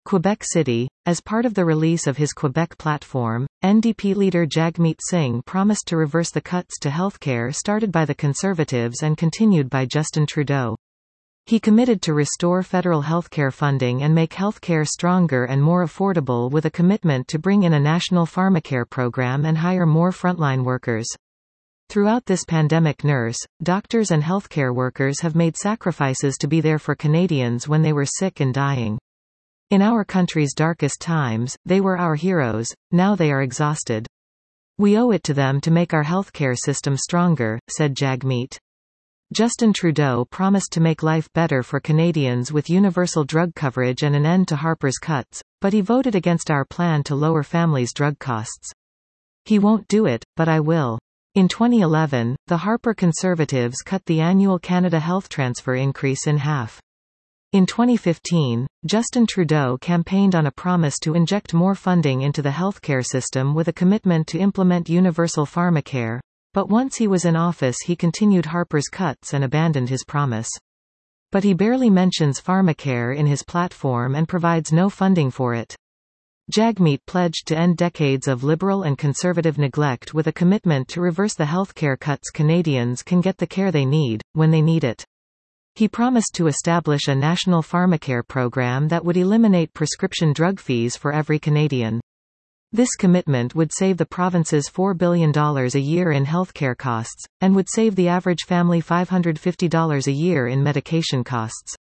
Quebec City. As part of the release of his Quebec platform, NDP leader Jagmeet Singh promised to reverse the cuts to healthcare started by the Conservatives and continued by Justin Trudeau. He committed to restore federal healthcare funding and make healthcare stronger and more affordable, with a commitment to bring in a national pharmacare program and hire more frontline workers. Throughout this pandemic, doctors and healthcare workers have made sacrifices to be there for Canadians when they were sick and dying. In our country's darkest times, they were our heroes. Now they are exhausted. We owe it to them to make our healthcare system stronger, said Jagmeet. Justin Trudeau promised to make life better for Canadians with universal drug coverage and an end to Harper's cuts, but he voted against our plan to lower families' drug costs. He won't do it, but I will. In 2011, the Harper Conservatives cut the annual Canada Health Transfer increase in half. In 2015, Justin Trudeau campaigned on a promise to inject more funding into the healthcare system with a commitment to implement universal pharmacare, but once he was in office he continued Harper's cuts and abandoned his promise. But he barely mentions pharmacare in his platform and provides no funding for it. Jagmeet pledged to end decades of Liberal and Conservative neglect with a commitment to reverse the healthcare cuts. Canadians can get the care they need, when they need it. He promised to establish a national pharmacare program that would eliminate prescription drug fees for every Canadian. This commitment would save the province's $4 billion a year in healthcare costs, and would save the average family $550 a year in medication costs.